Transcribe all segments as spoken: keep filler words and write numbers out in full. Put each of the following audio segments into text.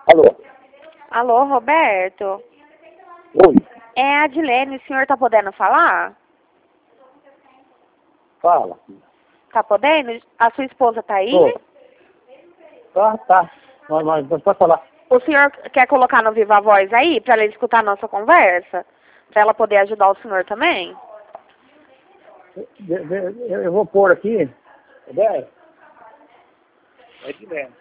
Alô? Alô, Roberto? Oi, É a Adilene, o senhor tá podendo falar? fala. Tá podendo? A sua esposa tá aí? Tô. Tá, tá. Mas, mas mas pode falar. O senhor quer colocar no Viva Voz aí, pra ela escutar a nossa conversa? Pra ela poder ajudar o senhor também? De- de- Eu eu vou pôr aqui. É É de leve.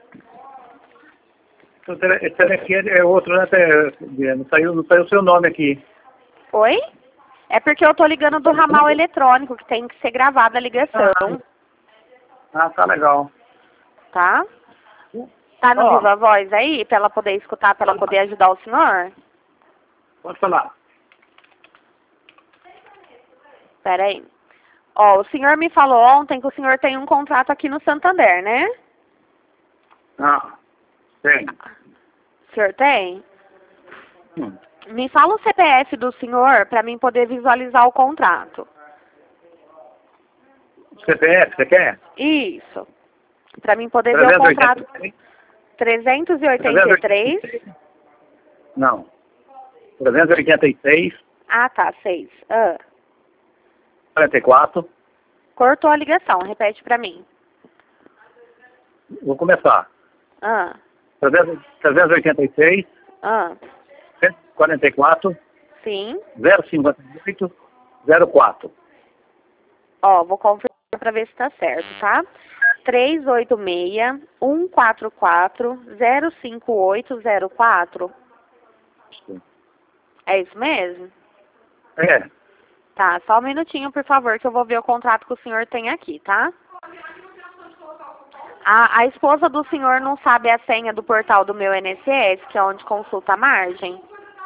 Esse tele- aqui é é outro, né? Te- Não saiu, não saiu o seu nome aqui. Oi? É porque eu tô ligando do ramal eletrônico, que tem que ser gravada a ligação, Ah, tá legal. tá? Tá no Ó, Viva Voz aí, pra ela poder escutar, pra ela poder ajudar o senhor? pode falar. Pera aí. Ó, o senhor me falou ontem que o senhor tem um contrato aqui no Santander, né? Ah, tem. O senhor tem? Hum. Me fala o C P F do senhor para mim poder visualizar o contrato. C P F, você quer? Isso. Para mim poder ver o contrato. trezentos e oitenta e três. Não. trezentos e oitenta e seis, Ah, tá. seis. Ah. quarenta e quatro. Cortou a ligação. Repete para mim. Vou começar. Ah. trezentos e oitenta e seis, Ah. cento e quarenta e quatro, Sim. zero cinquenta e oito, zero quatro. Ó, vou confirmar para ver se tá certo, tá? três oito seis, um quatro quatro, zero cinco oito zero quatro. É isso mesmo? É. Tá, só um minutinho, por favor, que eu vou ver o contrato que o senhor tem aqui, tá? A, a esposa do senhor não sabe a senha do portal do meu I N S S, que é onde consulta a margem?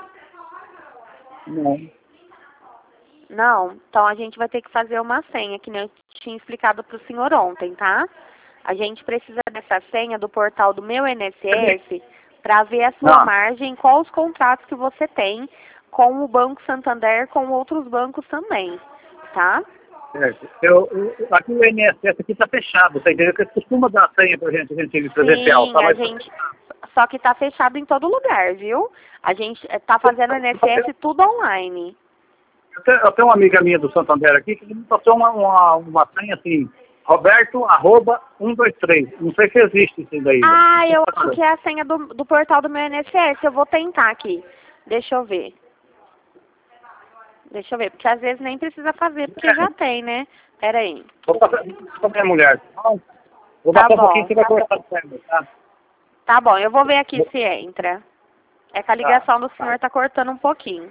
Não. Não? Então a gente vai ter que fazer uma senha, que nem eu tinha explicado para o senhor ontem, tá? A gente precisa dessa senha do portal do meu I N S S para ver a sua Não. margem, quais os contratos que você tem com o Banco Santander, com outros bancos também, tá? Certo. Eu, eu- aqui o I N S S aqui está fechado, você entendeu? Que costuma dar senha pra gente, a gente presencial. Sim, Tá, a mas gente... Só que tá fechado em todo lugar, viu? A gente eh, tá fazendo o I N S S tudo online. eu, tenho, eu tenho uma amiga minha do Santander aqui que me passou uma, uma, uma senha assim, Roberto, arroba, um, dois, três. Não sei se existe isso daí. Ah, eu acho que é a senha do, do portal do meu I N S S. Eu vou tentar aqui. Deixa eu ver. Deixa eu ver, porque às vezes nem precisa fazer, porque já tem, né? Pera aí. Vou passar pra minha mulher. Não, vou Tá passar um bom. pouquinho, você vai cortar o cérebro, tá? Tá bom, eu vou ver aqui se entra. É que a ligação do senhor tá cortando um pouquinho.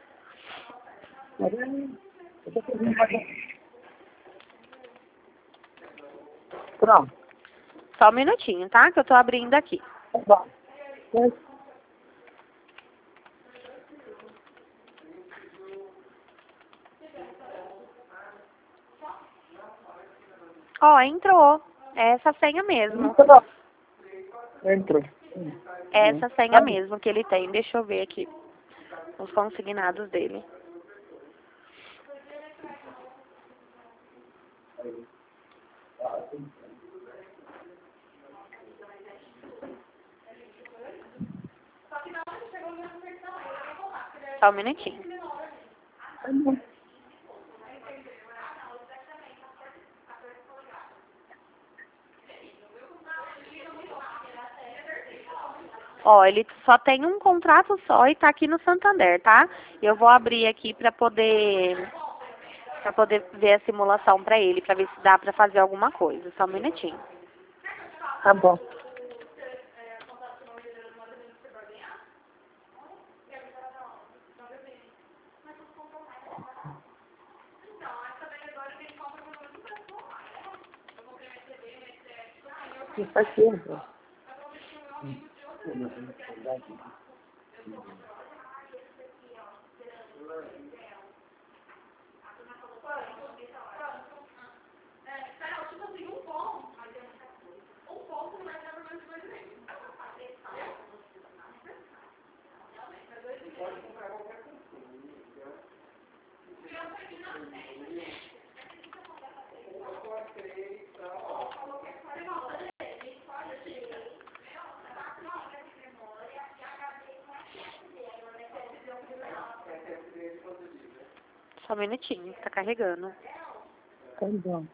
Pronto. Só um minutinho, tá? Que eu tô abrindo aqui. Ó, entrou. É essa senha mesmo. Entrou. É essa senha mesmo que ele tem. Deixa eu ver aqui. Os consignados dele. Só um minutinho. Ó, ele só tem um contrato só e tá aqui no Santander, tá? Eu vou abrir aqui pra poder para poder ver a simulação pra ele, pra ver se dá pra fazer alguma coisa. Só um minutinho. Tá bom. Isso faz tempo. Só um minutinho, tá carregando. Tá bom.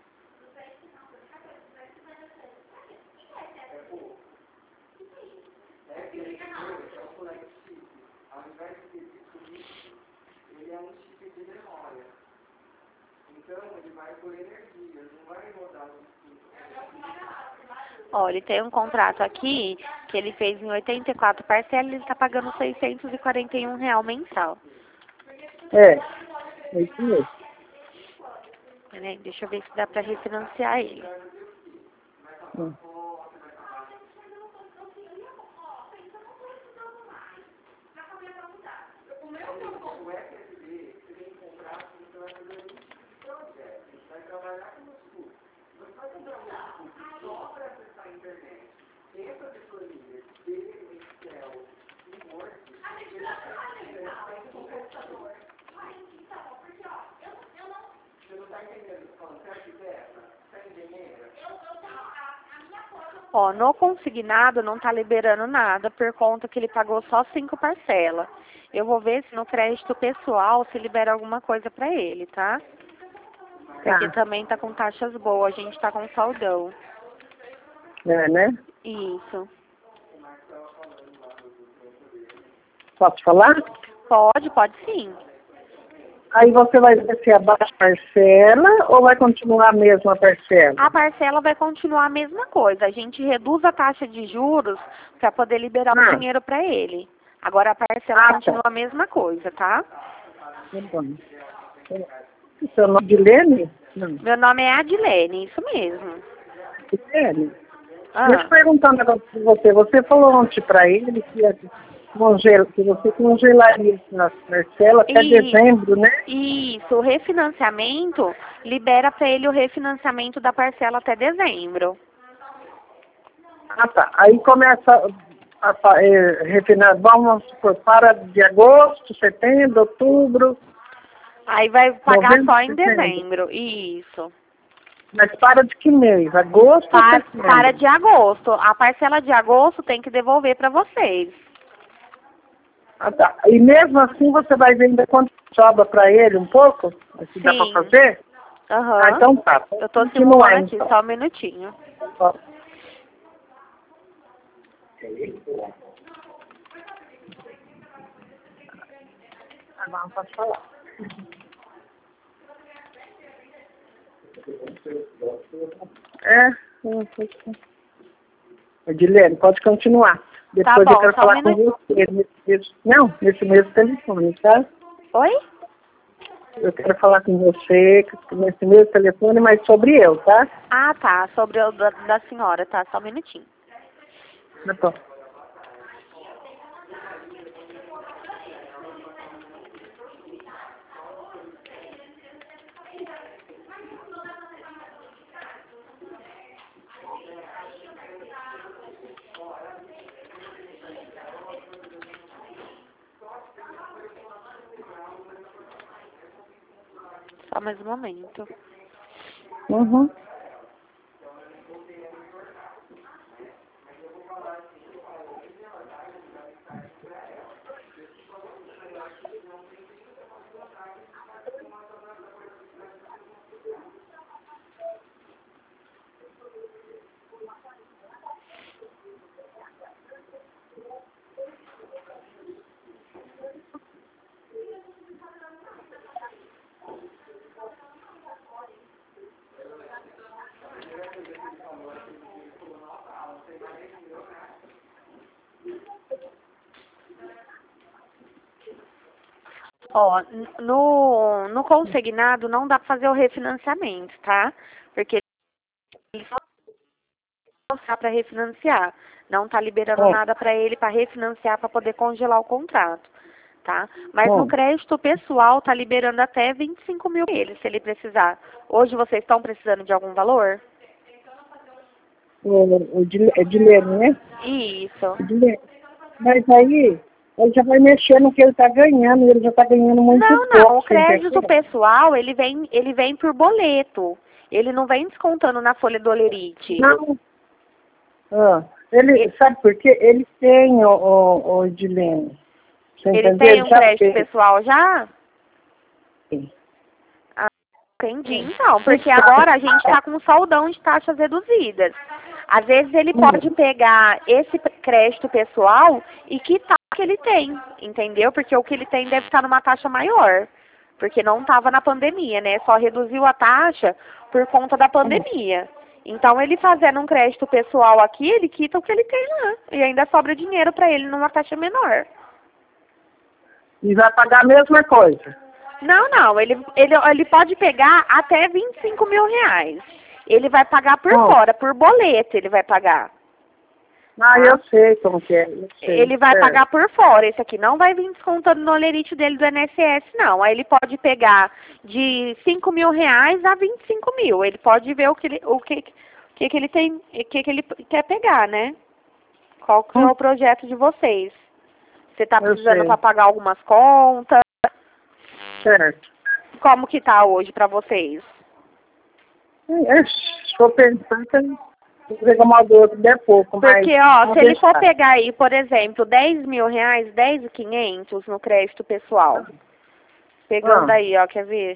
Ele é um chip de memória. Então, ele vai por energia, não vai rodar o chip. Ó, ele tem um contrato aqui que ele fez em oitenta e quatro parcelas e ele tá pagando seiscentos e quarenta e um reais mensal. É, é isso mesmo. Peraí, deixa eu ver se dá pra refinanciar ele. Hum. Ó, no consignado não tá liberando nada por conta que ele pagou só cinco parcelas. Eu vou ver se no crédito pessoal se libera alguma coisa pra ele, tá? Porque Tá. também tá com taxas boas, a gente tá com saldão. É, né? Isso. Posso falar? Pode, pode sim. Aí você vai descer abaixo a parcela ou vai continuar a mesma parcela? A parcela vai continuar a mesma coisa. A gente reduz a taxa de juros para poder liberar Ah. o dinheiro para ele. Agora a parcela Ah, tá. continua a mesma coisa, tá? Tá bom. O seu nome de Lene? Não. Meu nome é Adilene, isso mesmo. Lene? Ah, Deixa eu perguntar um negócio pra você. Você falou ontem pra ele que, ia congela, que você congelaria na parcela até E- dezembro, né? isso, o refinanciamento libera para ele o refinanciamento da parcela até dezembro. Ah, tá. Aí começa a fa- eh, refinar, vamos supor, para de agosto, setembro, outubro, Aí vai pagar novembro, só em setembro. dezembro, isso. Mas para de que mês? Agosto ou Para, setembro? para de agosto. A parcela de agosto tem que devolver para vocês. Ah, tá. E mesmo assim você vai ver ainda quanto sobra para ele um pouco? Se dá para Sim. fazer? Aham. Ah, então tá. Eu tô Continua, simulando aqui, então. só um minutinho. Ó. Agora não pode falar. É, não pode falar. Edilene, pode continuar. Depois bom, eu quero só um falar com você. Nesse mesmo- não, nesse mesmo telefone, tá? Oi? Eu quero falar com você nesse mesmo telefone, mas sobre eu, tá? Ah, tá. Sobre o da, da senhora, tá? Só um minutinho. Tá bom. Só mais um momento. Uhum. Ó, n- no, no consignado não dá pra fazer o refinanciamento, tá? Porque ele só dá pra refinanciar. Não tá liberando Bom. nada pra ele pra refinanciar pra poder congelar o contrato, tá? Mas Bom. no crédito pessoal tá liberando até vinte e cinco mil pra ele, se ele precisar. Hoje vocês estão precisando de algum valor? O, o Edile- Edilene, né? Isso. Edilene. Mas aí, ele já vai mexer no que ele tá ganhando, ele já tá ganhando muito Não, pouco. não. O você crédito entendeu? pessoal, ele vem, ele vem por boleto. Ele não vem descontando na folha do Olerite. Não. Ah, ele, Ele- sabe por quê? Ele tem, o, o, o Edilene. Você Ele entendeu? tem um já crédito fez. pessoal já? Entendi, então, porque agora a gente está com um saldão de taxas reduzidas. Às vezes ele pode pegar esse crédito pessoal e quitar o que ele tem, entendeu? Porque o que ele tem deve estar numa taxa maior, porque não estava na pandemia, né? Só reduziu a taxa por conta da pandemia. Então, ele fazendo um crédito pessoal aqui, ele quita o que ele tem lá. E ainda sobra dinheiro para ele numa taxa menor. E vai pagar a mesma coisa? Não, não. Ele, ele, ele pode pegar até vinte e cinco mil reais. Ele vai pagar por Oh. fora, por boleto ele vai pagar. Ah, eu sei como que é. eu sei, Ele vai certo. pagar por fora. Esse aqui não vai vir descontando no olerite dele do I N S S, não. Aí ele pode pegar de cinco mil reais a vinte e cinco mil. Ele pode ver o que ele, o que, que, que ele tem, o que, que ele quer pegar, né? Qual que é o projeto de vocês? Você tá Eu precisando sei. para pagar algumas contas? Certo. Como que tá hoje para vocês? É, se for pensar que vou pegar uma do outro de pouco, mas... Porque, ó, vamos se ele for deixar. pegar aí, por exemplo, dez mil reais, dez mil e quinhentos no crédito pessoal. Pegando Ah. aí, ó, quer ver?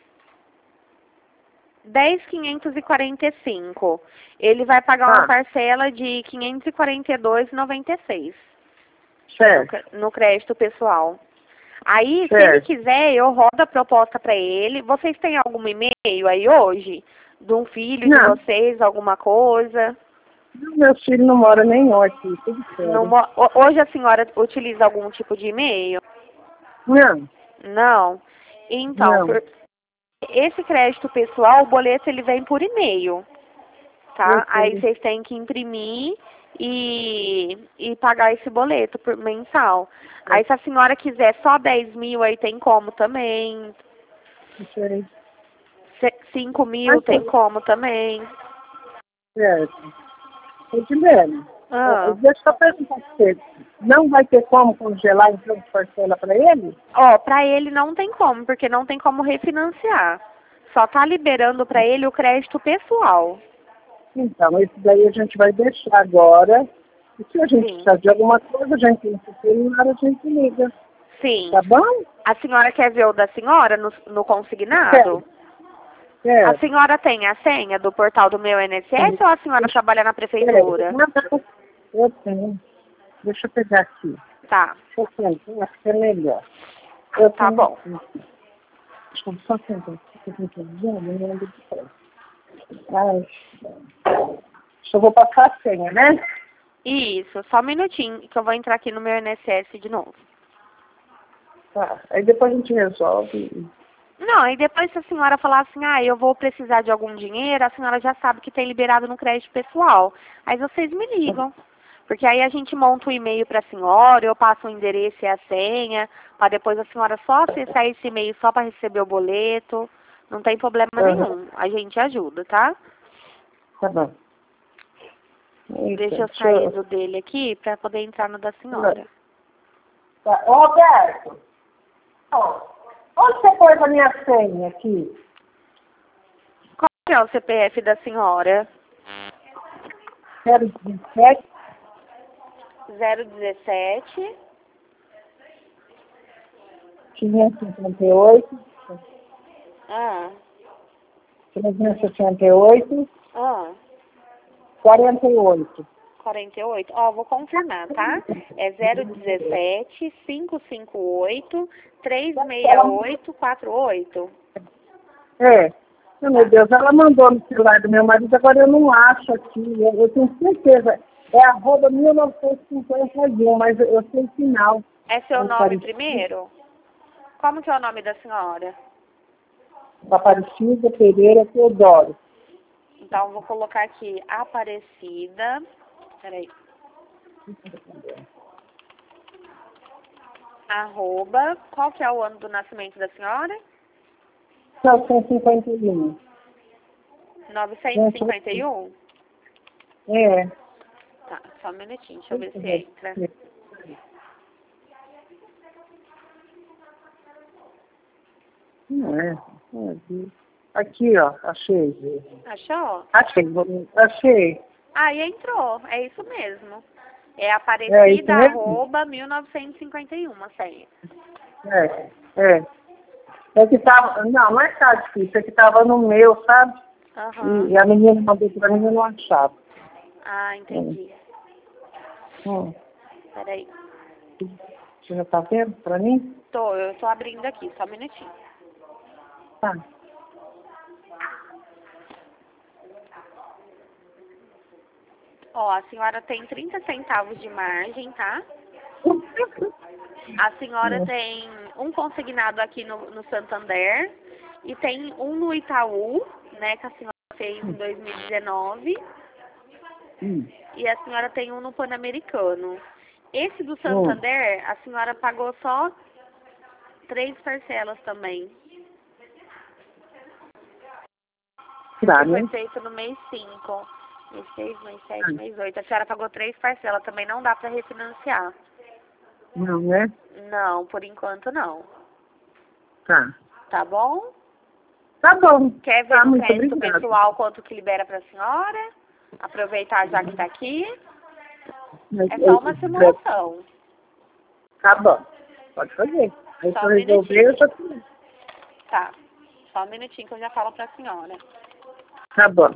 dez mil quinhentos e quarenta e cinco. Ele vai pagar uma Ah. parcela de quinhentos e quarenta e dois reais e noventa e seis no, Certo. cre- no crédito pessoal. Aí, se Certo. ele quiser, eu rodo a proposta para ele. Vocês têm algum e-mail aí hoje? De um filho de Não. vocês, alguma coisa? Meu filho não mora nenhum aqui, tudo certo. Não mo- ho- hoje a senhora utiliza algum tipo de e-mail? Não. Não? Então, Não. por- esse crédito pessoal, o boleto ele vem por e-mail, tá? Eu sei. Aí vocês têm que imprimir e, e pagar esse boleto por mensal. Aí se a senhora quiser só dez mil, aí tem como também. Não sei. Se- cinco mil Mas, tem como também. certo. Edilene, Ah. eh, deixa eu perguntar pra você. Não vai ter como congelar então de parcela para ele? Ó, pra ele não tem como, porque não tem como refinanciar. Só tá liberando pra ele o crédito pessoal. Então, esse daí a gente vai deixar agora. E se a gente Sim. precisar de alguma coisa, a gente tem que celular, a gente liga. Sim. Tá bom? A senhora quer ver o da senhora no, no consignado? É. A senhora tem a senha do portal do meu I N S S ou a senhora trabalha na prefeitura? Eu tenho. Deixa eu pegar aqui. Tá, Deixa eu sentar, acho que é melhor. Eu tá tenho bom. aqui. Deixa eu só sentar aqui, que eu tenho que ver, eu não lembro de trás. Ai, eu vou passar a senha, né? Isso, só um minutinho que eu vou entrar aqui no meu I N S S de novo. Tá. Aí depois a gente resolve. Não, e depois se a senhora falar assim, ah, eu vou precisar de algum dinheiro, a senhora já sabe que tem liberado no crédito pessoal. Aí vocês me ligam. Porque aí a gente monta o e-mail para a senhora, eu passo o endereço e a senha, para depois a senhora só acessar esse e-mail só para receber o boleto. Não tem problema Uhum. nenhum. A gente ajuda, tá? Tá bom. Eita, Deixa eu sair do dele aqui para poder entrar no da senhora. Tá. Ô, Roberto, ó, onde você pôs a minha senha aqui? Qual que é o C P F da senhora? zero dezessete, zero dezessete, quinhentos e cinquenta e oito, ah, trezentos e sessenta e oito, ah, quarenta e oito. quarenta e oito. Ó, vou confirmar, tá? É zero dezessete, quinhentos e cinquenta e oito, trezentos e sessenta e oito, quarenta e oito. É. Oh, meu Deus, ela mandou no celular do meu marido, agora eu não acho aqui. Eu, eu tenho certeza. É arroba mil novecentos e cinquenta e um, mas eu, eu sei o final. É seu É nome Aparecida. primeiro? Como que é o nome da senhora? Aparecida Pereira Teodoro. Então, vou colocar aqui Aparecida. Peraí. Arroba. Qual que é o ano do nascimento da senhora? novecentos e cinquenta e um. novecentos e cinquenta e um? É. Tá, só um minutinho, deixa eu ver se entra. Não é. Aqui, ó, achei. Achou? Achei, achei. Aí entrou, é isso mesmo. É É Aparecida, isso mesmo? arroba, mil novecentos e cinquenta e um, a senha. É, é. É que tava, não, não é que tá difícil, é que tava no meu, sabe? Aham. E, e a menina mandou pra mim e eu não achava. Ah, entendi. Hum. Peraí. Você já tá vendo pra mim? Tô, eu tô abrindo aqui, só um minutinho. Tá. Ó, a senhora tem trinta centavos de margem, tá? A senhora Hum. tem um consignado aqui no, no Santander e tem um no Itaú, né, que a senhora fez em dois mil e dezenove. Hum. E a senhora tem um no Pan-Americano. Esse do Hum. Santander, a senhora pagou só três parcelas também. Tá, Que foi né? feito no mês cinco. Mês seis, mês sete, mês oito. A senhora pagou três parcelas, também não dá para refinanciar. Não, né? Não, por enquanto não. Tá. Tá bom? Tá bom. Quer ver Tá, no muito crédito obrigada. pessoal quanto que libera pra senhora? Aproveitar já que tá aqui. Mas, É só uma eu- simulação. Tá bom. Pode fazer. Aí Só se um eu resolver, eu já... Tá. Só um minutinho que eu já falo pra senhora. Tá bom.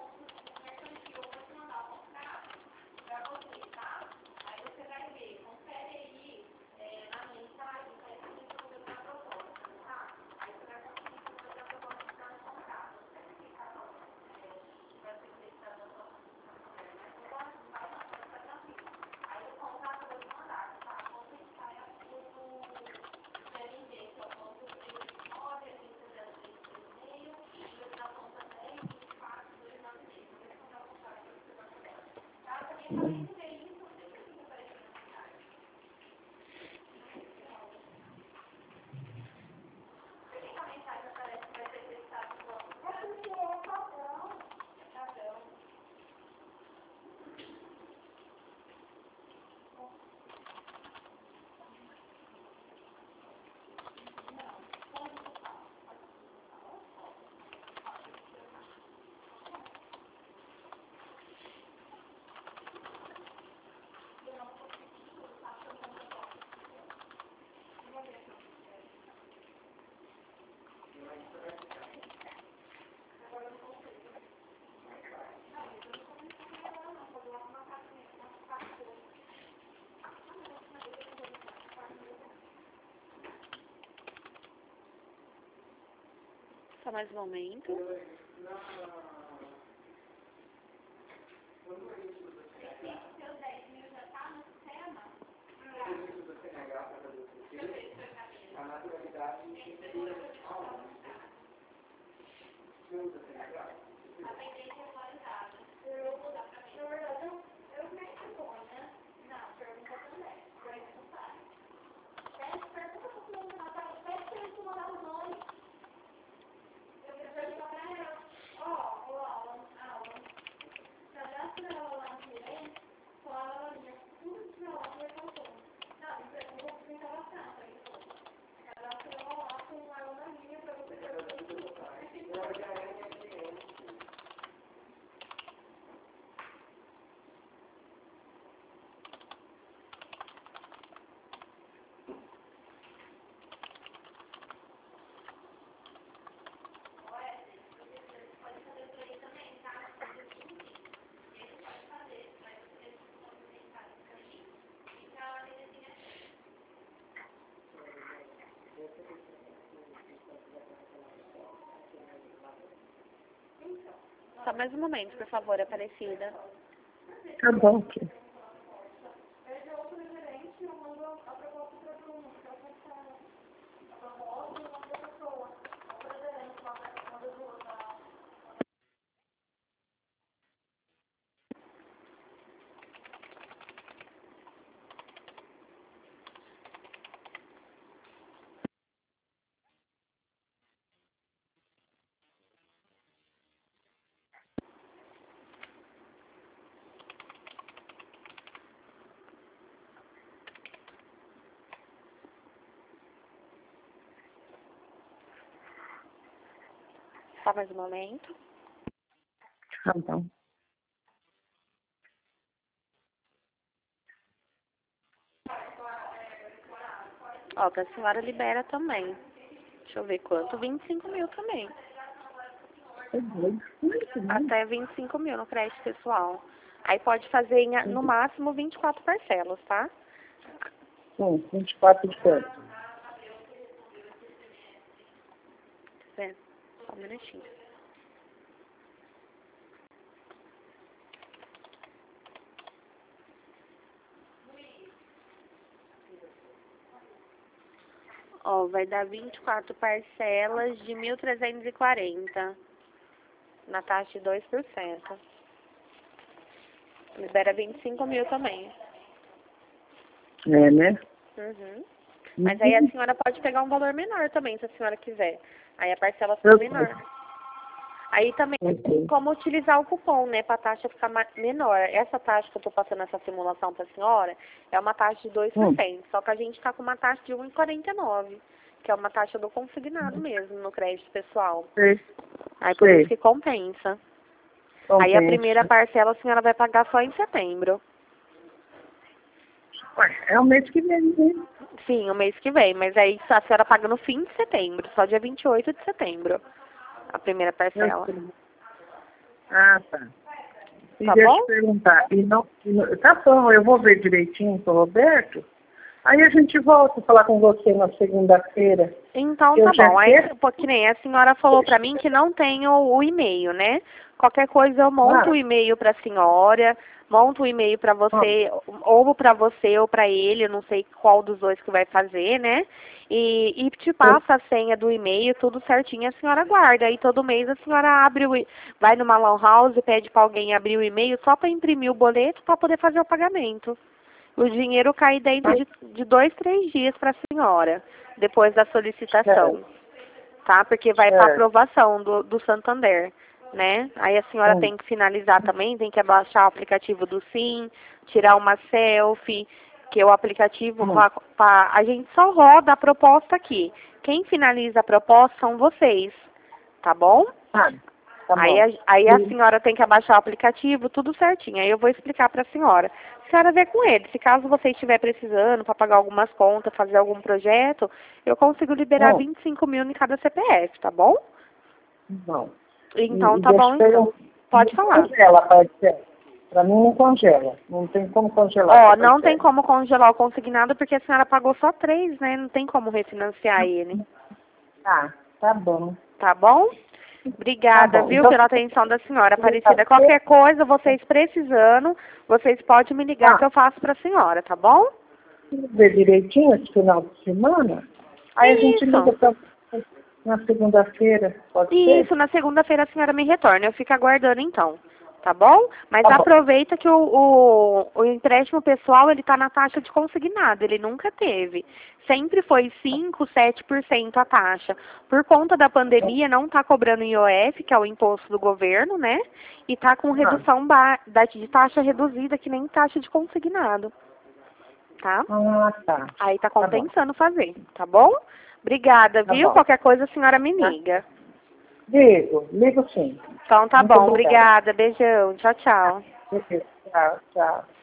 Só mais um momento. Só mais um momento, por favor, Aparecida. Tá bom, filho. Só mais um momento. Tá bom. Ó, que a senhora libera também. Deixa eu ver quanto. vinte e cinco mil também. É doido, muito, né? Até vinte e cinco mil no crédito pessoal. Aí pode fazer em, no máximo vinte e quatro parcelas, tá? Sim, vinte e quatro de quanto? É, só um minutinho. Ó, vai dar vinte e quatro parcelas de mil trezentos e quarenta na taxa de dois por cento. Libera vinte e cinco mil também. É, né? Uhum. Mas aí a Uhum. senhora pode pegar um valor menor também, se a senhora quiser. Aí a parcela Eu fica sei. menor. Aí também Eu sei. como utilizar o cupom, né, para a taxa ficar ma- menor. Essa taxa que eu estou passando essa simulação para a senhora é uma taxa de dois por cento, Hum. só que a gente está com uma taxa de um vírgula quarenta e nove, que é uma taxa do consignado mesmo no crédito pessoal. Sei. Aí por Sei. isso que compensa. Compensa. Aí a primeira parcela a senhora vai pagar só em setembro. Ué, é o mês que vem, né? Sim, o mês que vem, mas aí a senhora paga no fim de setembro, só dia vinte e oito de setembro, a primeira Eu parcela. sei. Ah, tá. E Tá deixa bom? eu perguntar, e não, e não- tá bom, eu vou ver direitinho com o Roberto, aí a gente volta a falar com você na segunda-feira. Então Eu tá já bom. Aí, quero- pô, que nem a senhora falou pra mim que não tem o, o e-mail, né? Qualquer coisa eu monto Ah. o e-mail pra senhora, monto o e-mail pra você, ou pra você ou pra ele, eu não sei qual dos dois que vai fazer, né? E, e te passa a senha do e-mail, tudo certinho, a senhora guarda. Aí todo mês a senhora abre o, e- vai numa lan house, pede pra alguém abrir o e-mail só pra imprimir o boleto pra poder fazer o pagamento. O dinheiro cai dentro de, de dois, três dias para a senhora, depois da solicitação, tá? Porque vai para É. aprovação do, do Santander, né? Aí a senhora Hum. tem que finalizar também, tem que abaixar o aplicativo do Sim, tirar uma selfie, que o aplicativo, Hum. pra, pra- a gente só roda a proposta aqui. Quem finaliza a proposta são vocês, tá bom? Ah, tá Aí, bom. a, aí a E- senhora tem que abaixar o aplicativo, tudo certinho. Aí eu vou explicar para a senhora. A senhora vê com ele. Se caso você estiver precisando para pagar algumas contas, fazer algum projeto, eu consigo liberar Bom. vinte e cinco mil em cada C P F, tá bom? Bom. Então E- e tá deixa bom, eu então. perguntar, Pode não falar. congela a parcela. Pra mim não congela. Não tem como congelar. Ó, essa não tem parcela. como congelar o consignado porque a senhora pagou só três, né? Não tem como refinanciar ele. Ah, tá bom. Tá bom? Obrigada, Tá bom. viu, Então, pela atenção da senhora, Aparecida. segunda-feira- Qualquer coisa, vocês precisando, vocês podem me ligar Ah. que eu faço para a senhora, tá bom? ver direitinho esse final de semana. Aí a gente Isso. liga pra, na segunda-feira, pode Isso, ser? na segunda-feira a senhora me retorna. Eu fico aguardando então, tá bom? Mas Tá bom. aproveita que o, o, o empréstimo pessoal, ele tá na taxa de consignado, ele nunca teve. Sempre foi cinco, sete por cento a taxa. Por conta da pandemia, não tá cobrando I O F, que é o imposto do governo, né? E tá com redução ba da, de taxa reduzida, que nem taxa de consignado. Tá? Ah, tá. Aí tá Tá bom. compensando fazer, tá bom? Obrigada, Tá viu? bom. Qualquer coisa a senhora me Tá. liga. Ligo, ligo sim. Então tá Muito bom, obrigada. obrigada, beijão, tchau, tchau. Tchau, tchau.